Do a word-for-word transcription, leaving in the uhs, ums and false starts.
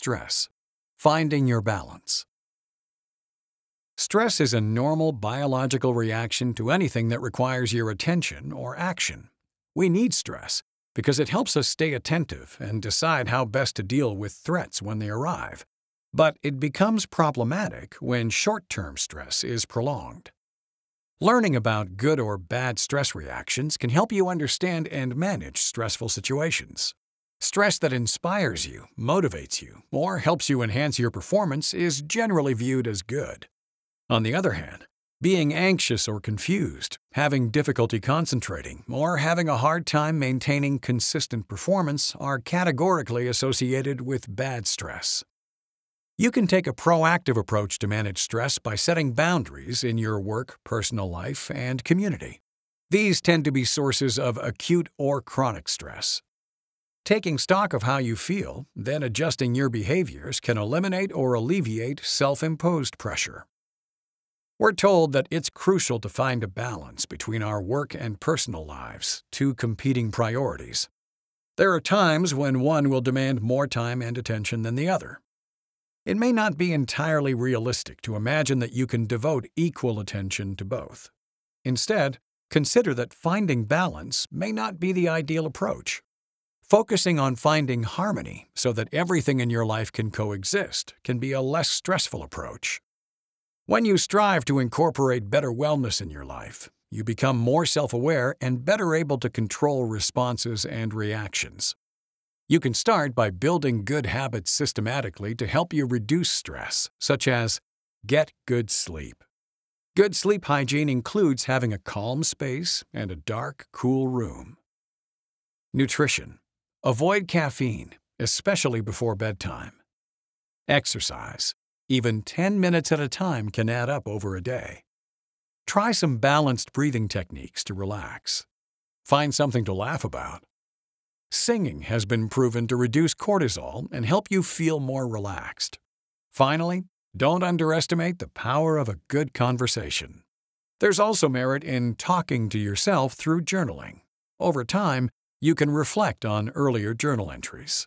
stress. Finding your balance. Stress is a normal biological reaction to anything that requires your attention or action. We need stress because it helps us stay attentive and decide how best to deal with threats when they arrive. But it becomes problematic when short-term stress is prolonged. Learning about good or bad stress reactions can help you understand and manage stressful situations. Stress that inspires you, motivates you, or helps you enhance your performance is generally viewed as good. On the other hand, being anxious or confused, having difficulty concentrating, or having a hard time maintaining consistent performance are categorically associated with bad stress. You can take a proactive approach to manage stress by setting boundaries in your work, personal life, and community. These tend to be sources of acute or chronic stress. Taking stock of how you feel, then adjusting your behaviors can eliminate or alleviate self-imposed pressure. We're told that it's crucial to find a balance between our work and personal lives, two competing priorities. There are times when one will demand more time and attention than the other. It may not be entirely realistic to imagine that you can devote equal attention to both. Instead, consider that finding balance may not be the ideal approach. Focusing on finding harmony so that everything in your life can coexist can be a less stressful approach. When you strive to incorporate better wellness in your life, you become more self-aware and better able to control responses and reactions. You can start by building good habits systematically to help you reduce stress, such as get good sleep. Good sleep hygiene includes having a calm space and a dark, cool room. Nutrition. Avoid caffeine, especially before bedtime. Exercise. Even ten minutes at a time can add up over a day. Try some balanced breathing techniques to relax. Find something to laugh about. Singing has been proven to reduce cortisol and help you feel more relaxed. Finally, don't underestimate the power of a good conversation. There's also merit in talking to yourself through journaling. Over time, you can reflect on earlier journal entries.